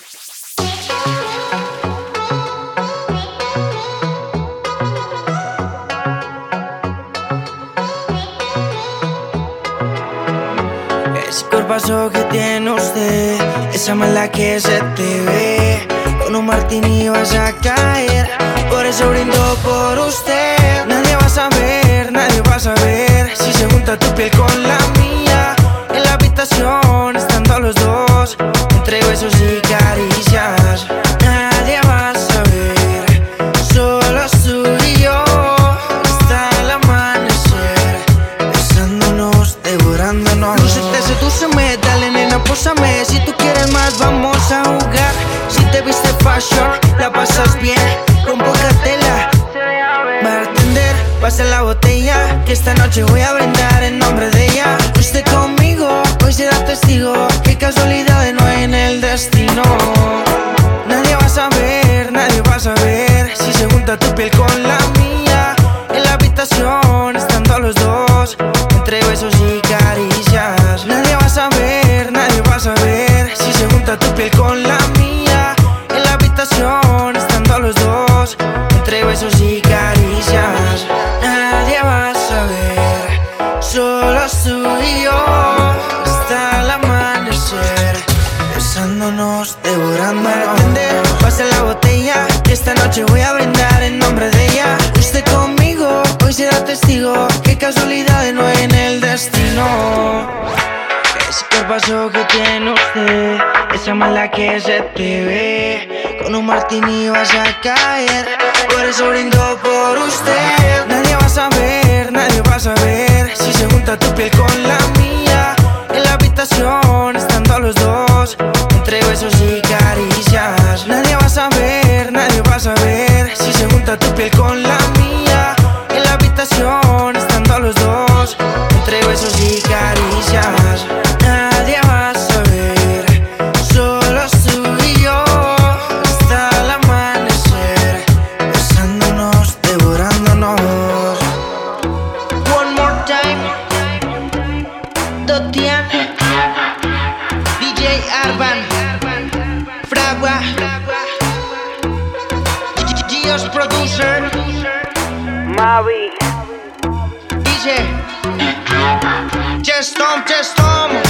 Ese cuerpazo que tiene usted, esa mala que se te ve. Con un martini vas a caer, por eso brindo por usted. Nadie va a saber, nadie va a saber si se junta tu piel con la mía. En la habitación, estando los dos, entre besos y caricias. Nadie va a saber, solo tú y yo. Hasta el amanecer, besándonos, devorándonos. Lúcete, sedúceme, dale nena, pósame. Si tú quieres más, vamos a jugar. Si te viste fashion, la pasas bien, con poca tela. Bartender, pasa la botella, que esta noche voy a brindar en nombre de ella. Usted conmigo, hoy será testigo, qué casualidad no hay en el destino. Nadie va a saber, nadie va a saber si se junta tu piel con la mía. En la habitación, estando los dos, entre besos y caricias. Nadie va a saber, nadie va a saber si se junta tu piel con la mía. En la habitación, estando los dos, entre besos y caricias. Nadie va a saber, solo tú y yo. Hasta el amanecer, besándonos, devorándonos. Bartender, pasa la botella, que esta noche voy a brindar en nombre de ella. Usted conmigo, hoy será testigo, qué casualidad no hay en el destino. Ese cuerpazo que tiene usted, esa mala que se te ve. Con un martini vas a caer, por eso brindo por usted. Nadie va a saber, nadie va a saber si se junta tu piel con la mía. En la habitación, estando los dos, entre besos y caricias. Nadie va a saber, nadie va a saber si se junta tu piel con la mía. En la habitación, estando los dos, entre besos y caricias. Nadie va a saber, solo tú y yo. Hasta el amanecer, besándonos, devorándonos. One more time, Totian, DJ Arban, Fragua, Gios Producer, Mavi, DJ Chestom, Chestom.